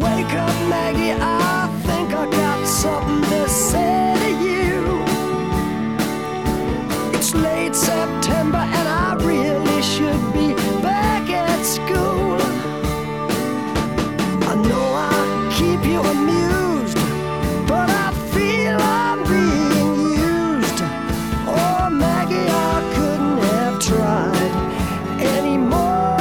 Wake up, Maggie, I think I got something to say to you. It's late September and I really should be back at school. I know I keep you amused, but I feel I'm being used. Oh, Maggie, I couldn't have tried anymore.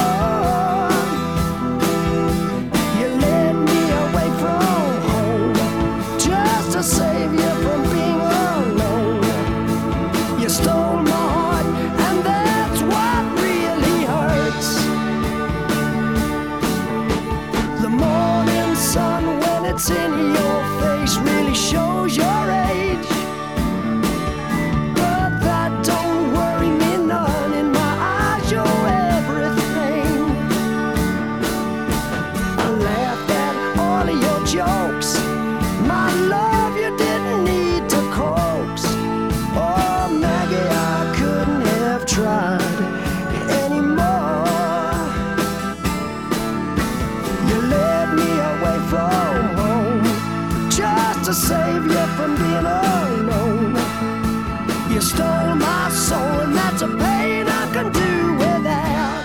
You led me away from home just to save you from being alone. You stole my heart, and that's what really hurts. The morning sun, when it's in your face, really shows your age. But that don't worry me none. In my eyes, you're everything. I laughed at all of your jokes. My love, you didn't need to coax. Oh, Maggie, I couldn't have tried anymore. You led me away from home just to save you from being alone. You stole my soul, and that's a pain I can do without.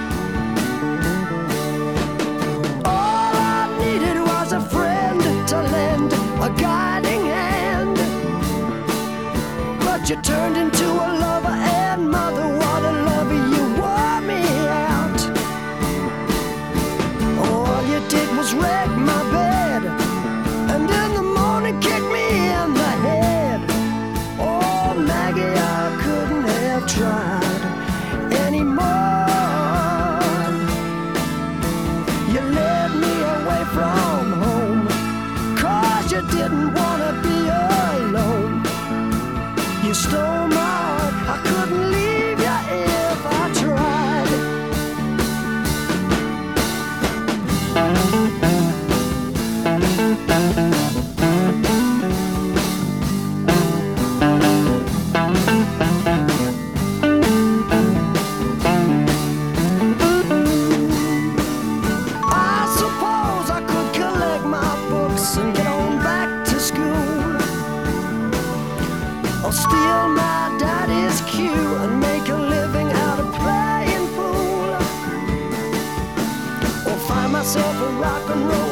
All I needed was a friend to lend a guiding hand. But you turned into a lover and mother. What a lover, you wore me out. All you did was wreck my bed, and in the morning kick me in the head. Oh, Maggie, I couldn't have tried anymore. You led me away from home 'cause you didn't want to be alone. You stole my heart, I couldn't leave you if I tried. I suppose I could collect my books and get on back to school, or steal my daddy's cue and make a living out of playing pool, or find myself a rock and roll